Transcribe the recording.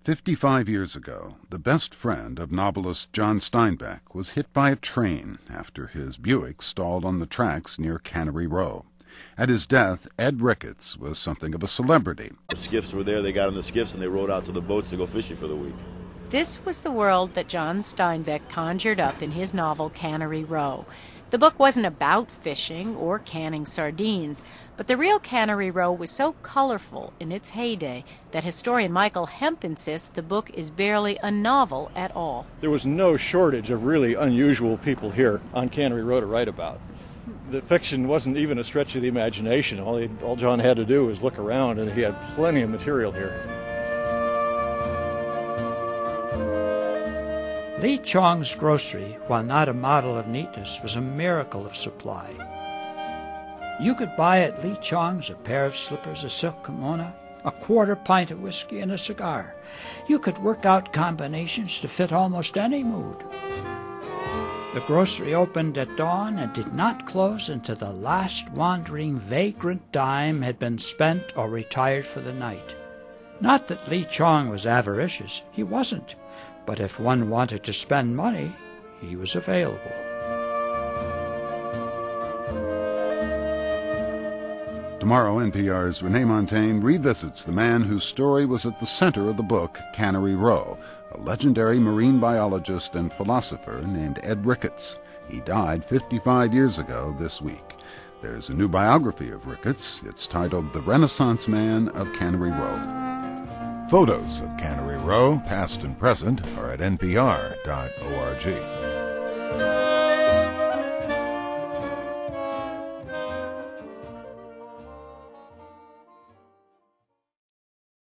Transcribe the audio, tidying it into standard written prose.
55 years ago, the best friend of novelist John Steinbeck was hit by a train after his Buick stalled on the tracks near Cannery Row. At his death, Ed Ricketts was something of a celebrity. The skiffs were there, they got on the skiffs and they rowed out to the boats to go fishing for the week. This was the world that John Steinbeck conjured up in his novel Cannery Row. The book wasn't about fishing or canning sardines, but the real Cannery Row was so colorful in its heyday that historian Michael Hemp insists the book is barely a novel at all. There was no shortage of really unusual people here on Cannery Row to write about. The fiction wasn't even a stretch of the imagination. All John had to do was look around, and he had plenty of material here. Lee Chong's grocery, while not a model of neatness, was a miracle of supply. You could buy at Lee Chong's a pair of slippers, a silk kimono, a quarter pint of whiskey, and a cigar. You could work out combinations to fit almost any mood. The grocery opened at dawn and did not close until the last wandering vagrant dime had been spent or retired for the night. Not that Lee Chong was avaricious. He wasn't. But if one wanted to spend money, he was available. Tomorrow, NPR's Renee Montagne revisits the man whose story was at the center of the book Cannery Row, a legendary marine biologist and philosopher named Ed Ricketts. He died 55 years ago this week. There's a new biography of Ricketts. It's titled The Renaissance Man of Cannery Row. Photos of Cannery Row, past and present, are at npr.org.